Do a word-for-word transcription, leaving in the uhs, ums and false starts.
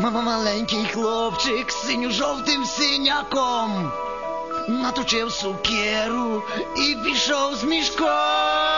Мама, маленький хлопчик з синьо-жовтим синяком наточив сукеру і пішов з мішком.